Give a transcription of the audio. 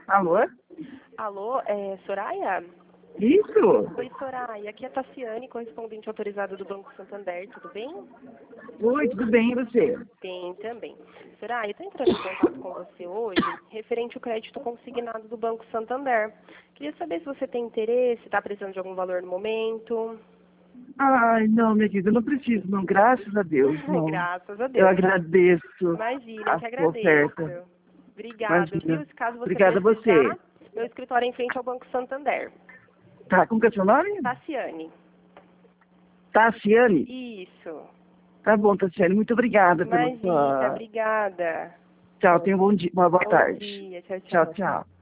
Alô? Alô, Soraya? Isso? Oi, Soraya. Aqui é a Tassiane, correspondente autorizada do Banco Santander. Tudo bem? Oi, tudo bem, e você? Bem, também. Soraya, estou entrando em contato com você hoje, referente ao crédito consignado do Banco Santander. Queria saber se você tem interesse, está precisando de algum valor no momento. Ai, não, minha querida, eu não preciso, não, graças a Deus, não. Graças a Eu Deus. agradeço Imagina, eu a que sua oferta. agradeço. Obrigada, viu? Imagina. Se caso você Obrigada a você. precisar, meu escritório é em frente ao Banco Santander. Tá, como que é seu nome? Tassiane. Tassiane? Isso. Tá bom, Tassiane, muito obrigada pela Imagina, sua... obrigada. Tchau, tenha um bom dia, uma boa Bom tarde. dia, tchau, Tchau, tchau. tchau.